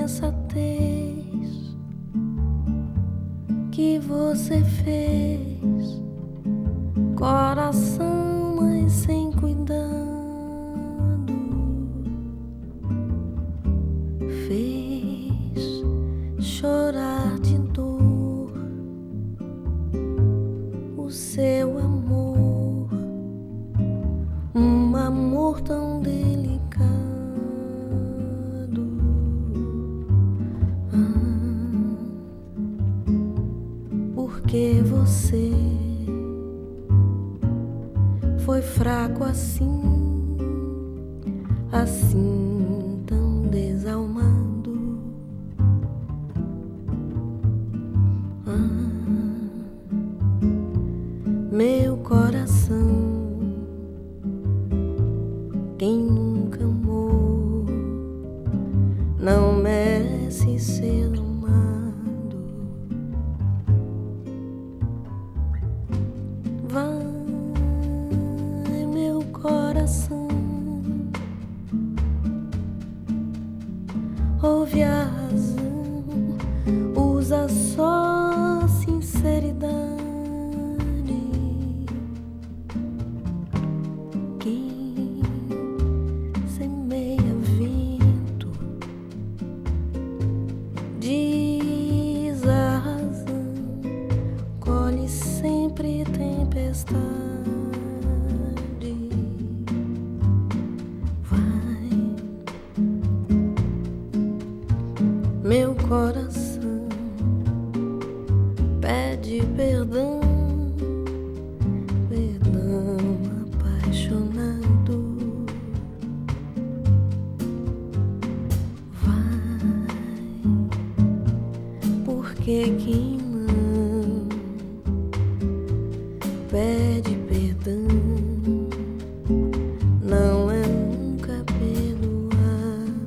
insensatez que você fez, coração, mas sem cuidado, fez chorar de dor o seu amor, um amor tão delicado. Porque você foi fraco assim, assim tão desalmado. Meu coração, quem nunca amou não merece ser amado. Vai, meu coração, ouve a razão, usa só a sinceridade. Quem semeia vento diz a razão, colhe sempre tempestade. Vai, meu coração, pede perdão, perdão apaixonado. Vai, porque quem não pede perdão não é nunca perdoado.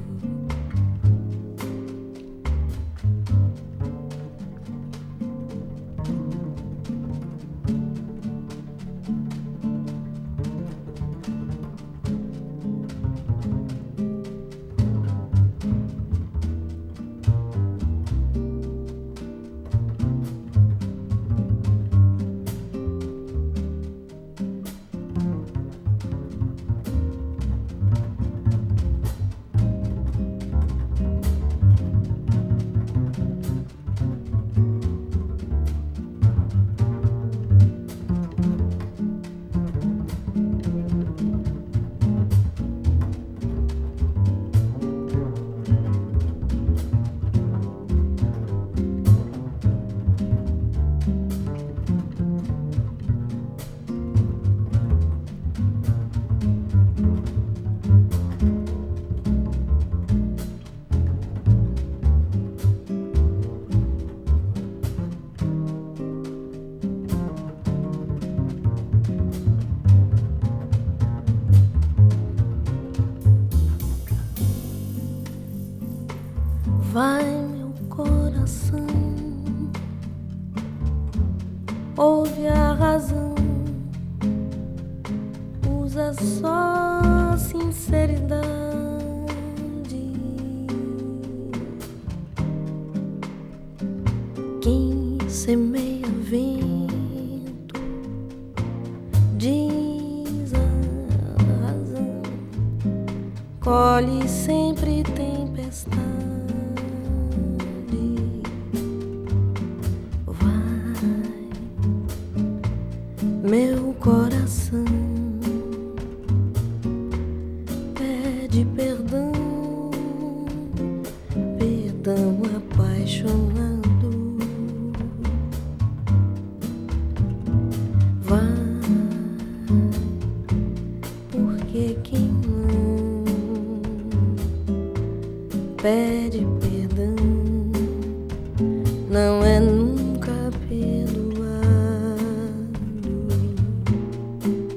Vai, meu coração, ouve a razão, usa só a sinceridade. Quem semeia vento diz a razão, colhe sempre tempestade. Meu coração, pede perdão, perdão apaixonado. Vai, porque quem não pede perdão não é nunca perdoado.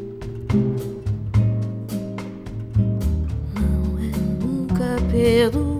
Não é nunca perdoado.